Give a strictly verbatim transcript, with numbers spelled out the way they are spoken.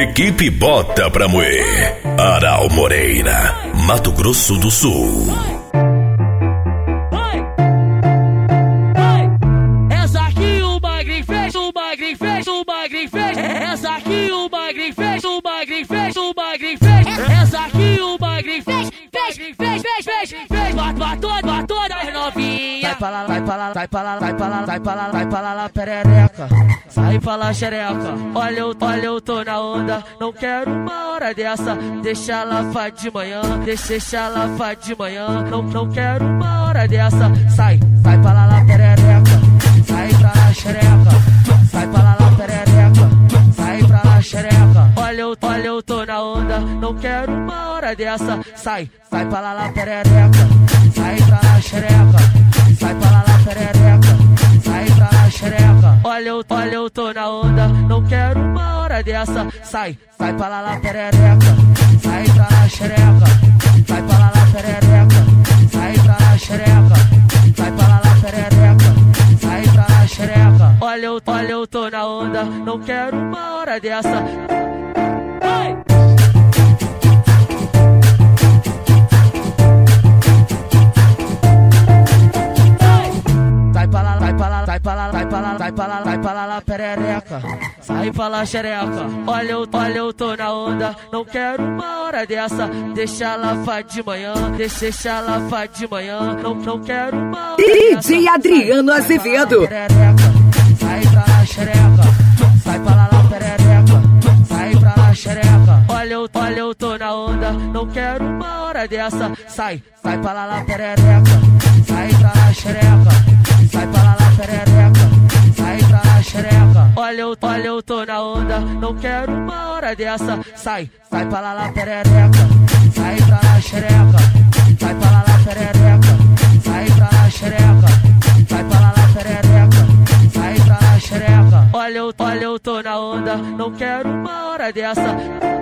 Equipe Bota Pra Moer. Aral Moreira, Mato Grosso do Sul. Essa aqui o Magrinho fez, o Magrinho fez, o Magrinho fez. Essa aqui o Magrinho fez, o Magrinho fez, o Magrinho fez. Essa aqui o Magrinho fez, fez, fez, fez, fez, fez. Batou, batou das novinhas. Sai pra lá, vai pra lá, vai pra lá, vai pra lá, vai pra lá, vai pra lá, lá, perereca. Sai pra lá, xereca. Olha eu, olha eu tô na onda. Não quero uma hora dessa. Deixa ela faz de manhã, deixa, deixa ela faz de manhã. Não, não quero uma hora dessa. Sai, sai pra lá, lá, perereca. Sai pra lá, xereca. Sai pra lá, lá, perereca. Sai pra lá, xereca. Olha eu, olha eu tô na onda. Não quero uma hora dessa. Sai, sai pra lá, lá, perereca. Sai pra lá, xereca. Sai pra lá, lá, perereca. Sai pra lá, xereca. Olha eu, olha eu tô na onda. Não quero uma hora dessa. Sai, sai pra lá, lá, perereca. Sai pra lá, xereca. Sai pra lá, lá, perereca. Sai pra lá, xereca. Sai pra lá, lá, perereca. Sai pra lá, xereca. Olha eu, olha eu tô na onda. Não quero uma hora dessa. Vai! Sai pra lá, vai pra lá, vai pra lá, vai pra lá, vai pra lá, vai pra lá, lá, perereca. Sai pra lá, xereca. Olha eu, olha eu tô na onda. Não quero uma hora dessa. Deixa ela faz de manhã, deixa, deixa ela faz de manhã. Não, não quero uma hora D J Adriano Azevedo. Sai pra lá, xereca. Sai pra lá, lá, perereca. Sai pra lá, xereca. Olha eu, olha eu tô na onda. Não quero uma hora dessa. Sai, sai pra lá, lá, perereca. Sai pra lá, xereca. Sai pra lá, lá, perereca. Sai pra lá, xereca. Olha eu, olha eu tô na onda. Não quero uma hora dessa. Sai, sai pra lá, lá, perereca. Sai pra lá, xereca. Sai pra lá, lá, perereca. Sai pra lá, xereca. Sai pra lá, lá, perereca. Sai pra lá, xereca. Olha eu, olha eu tô na onda. Não quero uma hora dessa.